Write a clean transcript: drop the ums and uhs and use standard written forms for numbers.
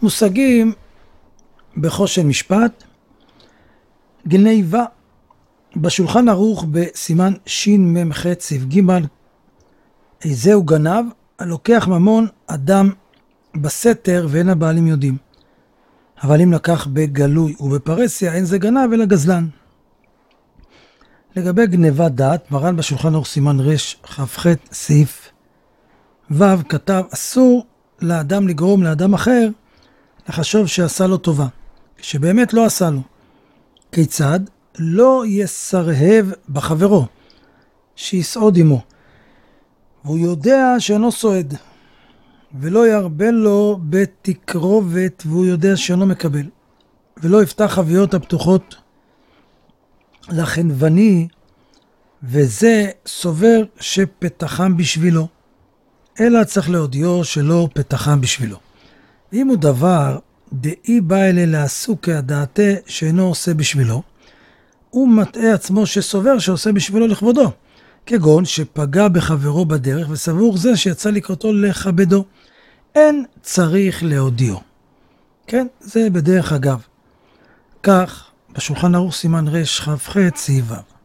מושגים בחושן משפט. גניבה, בשולחן ערוך בסימן שמ"ח סעיף ג', איזהו גנב, הלוקח ממון אדם בסתר ואין הבעלים יודעים. אבל אם לקח בגלוי ובפרסיה, אין זה גנב אלא גזלן. לגבי גניבת דעת, מרן בשולחן ערוך סימן כ"ח סעיף ו' כתב, אסור לאדם לגרום לאדם אחר לחשוב שעשה לו טובה, שבאמת לא עשה לו. כיצד? לא יסרהב בחברו, שיסעוד עמו, והוא יודע שאינו סועד, ולא ירבה לו בתקרובת, והוא יודע שאינו מקבל, ולא יפתח חביות הפתוחות לחנווני, וזה סובר שפתחם בשבילו, אלא צריך להודיעו שלא פתחם בשבילו. ואם הוא דבר דאי בא אלה לעשו כהדעתה שאינו עושה בשבילו, הוא מטעה עצמו שסובר שעושה בשבילו לכבודו, כגון שפגע בחברו בדרך וסבור זה שיצא לקראתו לכבדו, אין צריך להודיעו. כן, זה בדרך אגב. כך בשולחן ערוך סימן כ"ח סעיף ו'.